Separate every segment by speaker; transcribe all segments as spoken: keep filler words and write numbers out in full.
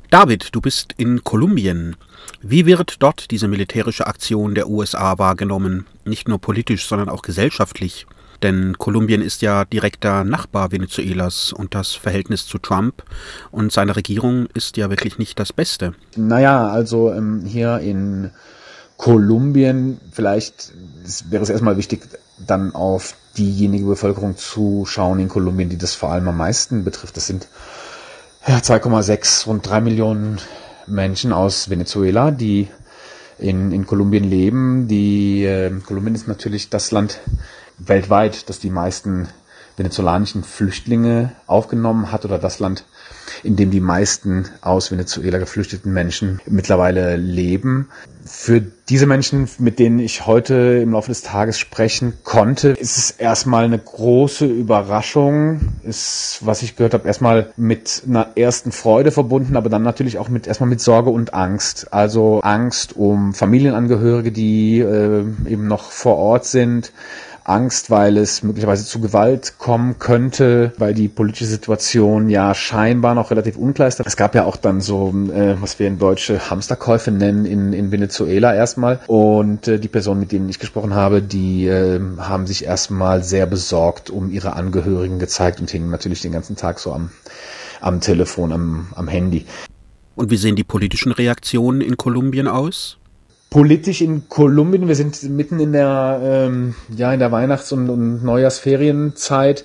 Speaker 1: David, du bist in Kolumbien. Wie wird dort diese militärische Aktion der U S A wahrgenommen? Nicht nur politisch, sondern auch gesellschaftlich. Denn Kolumbien ist ja direkter Nachbar Venezuelas und das Verhältnis zu Trump und seiner Regierung ist ja wirklich nicht das Beste.
Speaker 2: Naja, also ähm, hier in Kolumbien, vielleicht wäre es erstmal wichtig, dann auf diejenige Bevölkerung zu schauen in Kolumbien, die das vor allem am meisten betrifft. Das sind ja, zwei Komma sechs, rund drei Millionen Menschen aus Venezuela, die in, in Kolumbien leben. Die äh, Kolumbien ist natürlich das Land weltweit, das die meisten venezolanischen Flüchtlinge aufgenommen hat oder das Land, in dem die meisten aus Venezuela geflüchteten Menschen mittlerweile leben. Für diese Menschen, mit denen ich heute im Laufe des Tages sprechen konnte, ist es erstmal eine große Überraschung. Ist, was ich gehört habe, erstmal mit einer ersten Freude verbunden, aber dann natürlich auch mit erstmal mit Sorge und Angst. Also Angst um Familienangehörige, die äh, eben noch vor Ort sind. Angst, weil es möglicherweise zu Gewalt kommen könnte, weil die politische Situation ja scheinbar noch relativ unklar ist. Es gab ja auch dann so, äh, was wir in deutsche Hamsterkäufe nennen, in, in Venezuela erstmal. Und äh, die Personen, mit denen ich gesprochen habe, die äh, haben sich erstmal sehr besorgt um ihre Angehörigen gezeigt und hingen natürlich den ganzen Tag so am, am Telefon, am, am Handy.
Speaker 1: Und wie sehen die politischen Reaktionen in Kolumbien aus?
Speaker 2: Politisch in Kolumbien, wir sind mitten in der ähm, ja in der Weihnachts- und, und Neujahrsferienzeit,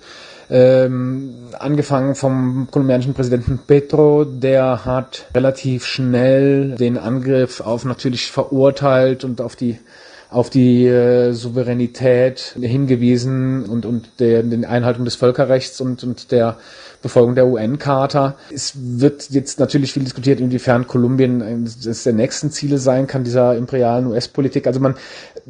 Speaker 2: ähm, angefangen vom kolumbianischen Präsidenten Petro, der hat relativ schnell den Angriff auf natürlich verurteilt und auf die auf die äh, Souveränität hingewiesen und und der den Einhaltung des Völkerrechts und und der Befolgung der U N-Charta. Es wird jetzt natürlich viel diskutiert, inwiefern Kolumbien eines der nächsten Ziele sein kann, dieser imperialen U S-Politik. Also man,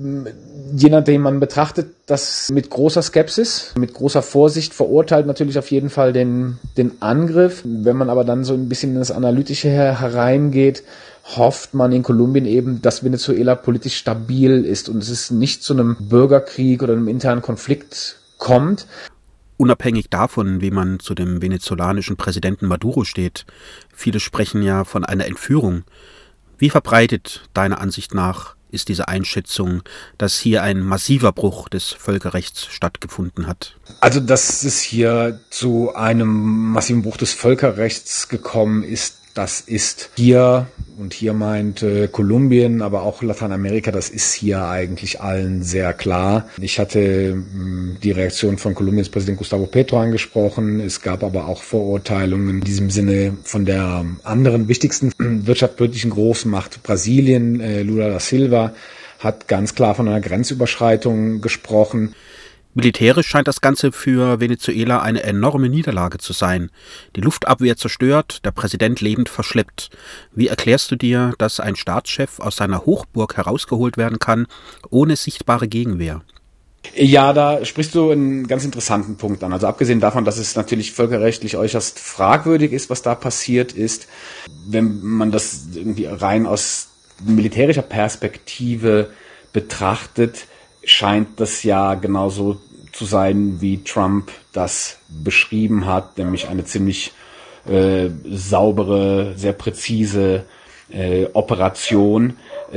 Speaker 2: je nachdem man betrachtet das mit großer Skepsis, mit großer Vorsicht, verurteilt natürlich auf jeden Fall den, den Angriff. Wenn man aber dann so ein bisschen in das Analytische hereingeht, hofft man in Kolumbien eben, dass Venezuela politisch stabil ist und es ist nicht zu einem Bürgerkrieg oder einem internen Konflikt kommt.
Speaker 1: Unabhängig davon, wie man zu dem venezolanischen Präsidenten Maduro steht, viele sprechen ja von einer Entführung. Wie verbreitet, deiner Ansicht nach, ist diese Einschätzung, dass hier ein massiver Bruch des Völkerrechts stattgefunden hat?
Speaker 2: Also, dass es hier zu einem massiven Bruch des Völkerrechts gekommen ist, das ist hier, und hier meint äh, Kolumbien, aber auch Lateinamerika, das ist hier eigentlich allen sehr klar. Ich hatte mh, die Reaktion von Kolumbiens Präsident Gustavo Petro angesprochen. Es gab aber auch Verurteilungen in diesem Sinne von der anderen wichtigsten wirtschaftspolitischen Großmacht Brasilien. Äh, Lula da Silva hat ganz klar von einer Grenzüberschreitung gesprochen.
Speaker 1: Militärisch scheint das Ganze für Venezuela eine enorme Niederlage zu sein. Die Luftabwehr zerstört, der Präsident lebend verschleppt. Wie erklärst du dir, dass ein Staatschef aus seiner Hochburg herausgeholt werden kann, ohne sichtbare Gegenwehr?
Speaker 2: Ja, da sprichst du einen ganz interessanten Punkt an. Also abgesehen davon, dass es natürlich völkerrechtlich äußerst fragwürdig ist, was da passiert ist, wenn man das irgendwie rein aus militärischer Perspektive betrachtet, scheint das ja genauso zu sein, wie Trump das beschrieben hat, nämlich eine ziemlich äh, saubere, sehr präzise äh, Operation,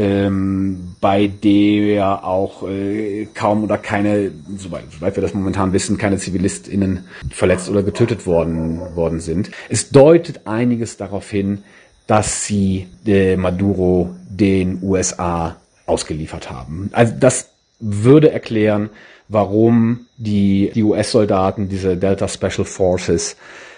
Speaker 2: ähm, bei der auch äh, kaum oder keine, soweit, soweit wir das momentan wissen, keine ZivilistInnen verletzt oder getötet worden, worden sind. Es deutet einiges darauf hin, dass sie äh, Maduro den U S A ausgeliefert haben. Also das würde erklären, warum die, die U S-Soldaten, diese Delta Special Forces,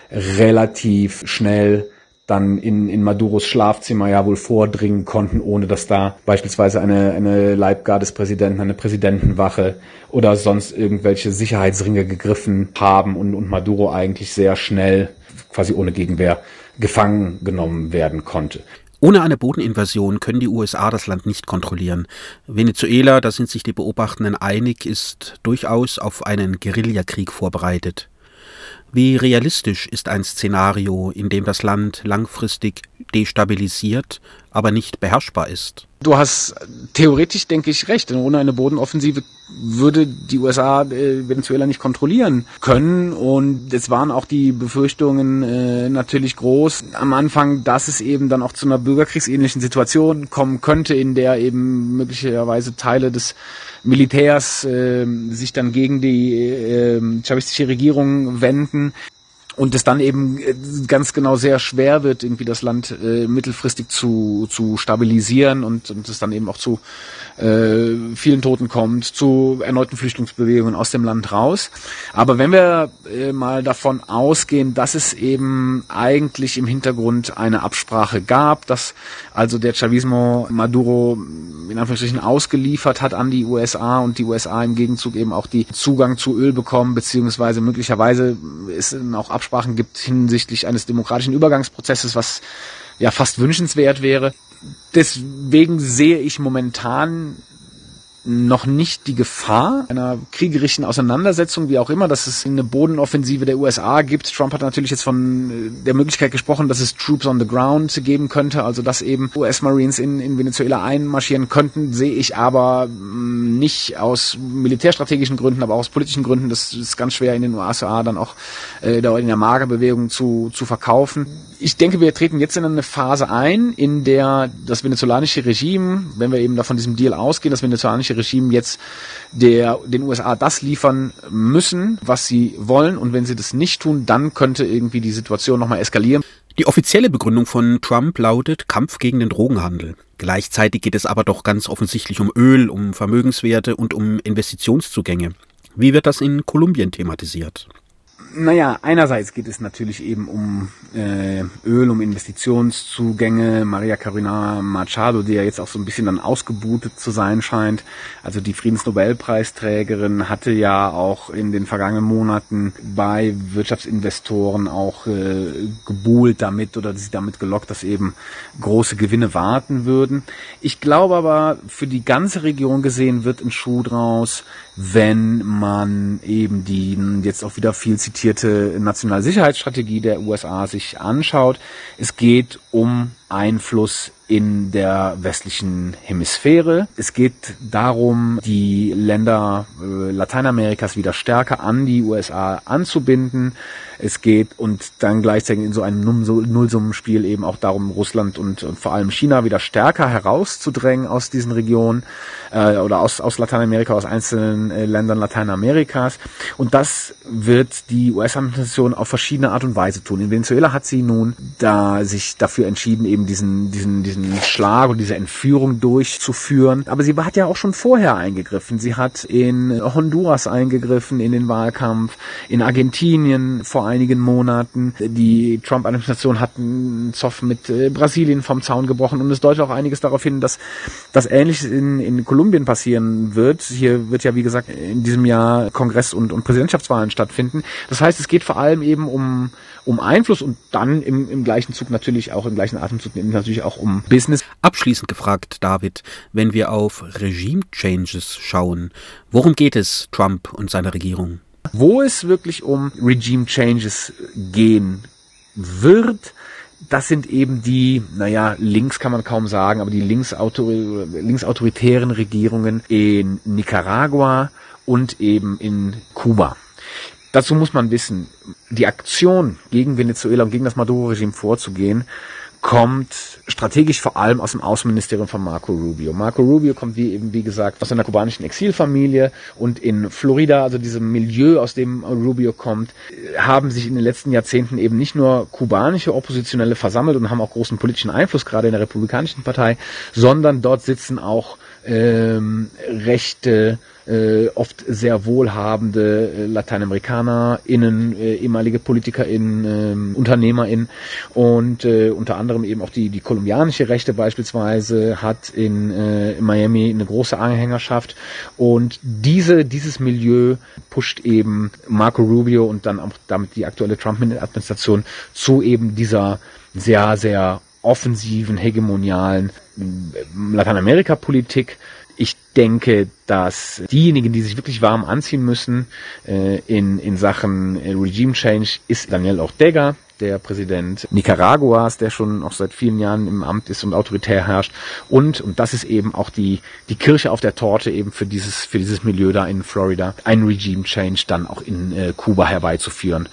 Speaker 2: relativ schnell dann in, in Maduros Schlafzimmer ja wohl vordringen konnten, ohne dass da beispielsweise eine, eine Leibgarde des Präsidenten, eine Präsidentenwache oder sonst irgendwelche Sicherheitsringe gegriffen haben und, und Maduro eigentlich sehr schnell, quasi ohne Gegenwehr, gefangen genommen werden konnte.
Speaker 1: Ohne eine Bodeninvasion können die U S A das Land nicht kontrollieren. Venezuela, da sind sich die Beobachtenden einig, ist durchaus auf einen Guerillakrieg vorbereitet. Wie realistisch ist ein Szenario, in dem das Land langfristig destabilisiert, aber nicht beherrschbar ist.
Speaker 2: Du hast theoretisch, denke ich, recht. Denn ohne eine Bodenoffensive würde die U S A äh, Venezuela nicht kontrollieren können. Und es waren auch die Befürchtungen äh, natürlich groß am Anfang, dass es eben dann auch zu einer bürgerkriegsähnlichen Situation kommen könnte, in der eben möglicherweise Teile des Militärs äh, sich dann gegen die äh, chavistische Regierung wenden. Und es dann eben ganz genau sehr schwer wird, irgendwie das Land äh, mittelfristig zu zu stabilisieren und und es dann eben auch zu äh, vielen Toten kommt, zu erneuten Flüchtlingsbewegungen aus dem Land raus. Aber wenn wir äh, mal davon ausgehen, dass es eben eigentlich im Hintergrund eine Absprache gab, dass also der Chavismo Maduro in Anführungsstrichen ausgeliefert hat an die U S A und die U S A im Gegenzug eben auch die Zugang zu Öl bekommen, beziehungsweise möglicherweise es auch Absprachen gibt hinsichtlich eines demokratischen Übergangsprozesses, was ja fast wünschenswert wäre. Deswegen sehe ich momentan noch nicht die Gefahr einer kriegerischen Auseinandersetzung, wie auch immer, dass es eine Bodenoffensive der U S A gibt. Trump hat natürlich jetzt von der Möglichkeit gesprochen, dass es Troops on the ground geben könnte, also dass eben U S-Marines in, in Venezuela einmarschieren könnten, sehe ich aber nicht aus militärstrategischen Gründen, aber auch aus politischen Gründen. Das ist ganz schwer in den U S A dann auch äh, in der Magerbewegung zu, zu verkaufen. Ich denke, wir treten jetzt in eine Phase ein, in der das venezolanische Regime, wenn wir eben da von diesem Deal ausgehen, das venezolanische Regime jetzt der, den U S A das liefern müssen, was sie wollen. Und wenn sie das nicht tun, dann könnte irgendwie die Situation nochmal eskalieren.
Speaker 1: Die offizielle Begründung von Trump lautet Kampf gegen den Drogenhandel. Gleichzeitig geht es aber doch ganz offensichtlich um Öl, um Vermögenswerte und um Investitionszugänge. Wie wird das in Kolumbien thematisiert?
Speaker 2: Naja, einerseits geht es natürlich eben um äh, Öl, um Investitionszugänge. Maria Corina Machado, die ja jetzt auch so ein bisschen dann ausgebutet zu sein scheint, also die Friedensnobelpreisträgerin, hatte ja auch in den vergangenen Monaten bei Wirtschaftsinvestoren auch äh, gebuhlt damit oder sie damit gelockt, dass eben große Gewinne warten würden. Ich glaube aber, für die ganze Region gesehen wird ein Schuh draus, wenn man eben die jetzt auch wieder viel zitierte Nationalsicherheitsstrategie der U S A sich anschaut. Es geht um Einfluss in der westlichen Hemisphäre. Es geht darum, die Länder äh, Lateinamerikas wieder stärker an die U S A anzubinden. Es geht und dann gleichzeitig in so einem Nullsummenspiel eben auch darum, Russland und, und vor allem China wieder stärker herauszudrängen aus diesen Regionen äh, oder aus, aus Lateinamerika, aus einzelnen äh, Ländern Lateinamerikas. Und das wird die U S-Administration auf verschiedene Art und Weise tun. In Venezuela hat sie nun da sich dafür entschieden, eben diesen, diesen, diesen Schlag und diese Entführung durchzuführen. Aber sie hat ja auch schon vorher eingegriffen. Sie hat in Honduras eingegriffen in den Wahlkampf, in Argentinien vor einigen Monaten. Die Trump-Administration hat einen Zoff mit äh, Brasilien vom Zaun gebrochen und es deutet auch einiges darauf hin, dass das Ähnliches in, in Kolumbien passieren wird. Hier wird ja, wie gesagt, in diesem Jahr Kongress- und, und Präsidentschaftswahlen stattfinden. Das heißt, es geht vor allem eben um, um Einfluss und dann im, im gleichen Zug natürlich auch, im gleichen Atemzug natürlich auch um Business.
Speaker 1: Abschließend gefragt, David, wenn wir auf Regime-Changes schauen, worum geht es Trump und seiner Regierung?
Speaker 2: Wo es wirklich um Regime-Changes gehen wird, das sind eben die, naja, links kann man kaum sagen, aber die linksautori- linksautoritären Regierungen in Nicaragua und eben in Kuba. Dazu muss man wissen, die Aktion gegen Venezuela und gegen das Maduro-Regime vorzugehen, kommt strategisch vor allem aus dem Außenministerium von Marco Rubio. Marco Rubio kommt, wie eben wie gesagt, aus einer kubanischen Exilfamilie und in Florida, also diesem Milieu, aus dem Rubio kommt, haben sich in den letzten Jahrzehnten eben nicht nur kubanische Oppositionelle versammelt und haben auch großen politischen Einfluss, gerade in der Republikanischen Partei, sondern dort sitzen auch ähm, rechte, äh, oft sehr wohlhabende äh, LateinamerikanerInnen, äh, ehemalige PolitikerInnen, äh, UnternehmerInnen und äh, unter anderem eben auch die die kolumbianische Rechte beispielsweise hat in, äh, in Miami eine große Anhängerschaft und diese dieses Milieu pusht eben Marco Rubio und dann auch damit die aktuelle Trump-Administration zu eben dieser sehr, sehr offensiven, hegemonialen Lateinamerika-Politik. Ich denke, dass diejenigen, die sich wirklich warm anziehen müssen äh, in in Sachen äh, Regime Change, ist Daniel Ortega, der Präsident Nicaraguas, der schon auch seit vielen Jahren im Amt ist und autoritär herrscht. Und, und das ist eben auch die, die Kirsche auf der Torte eben für dieses, für dieses Milieu da in Florida, ein Regime Change dann auch in äh, Kuba herbeizuführen.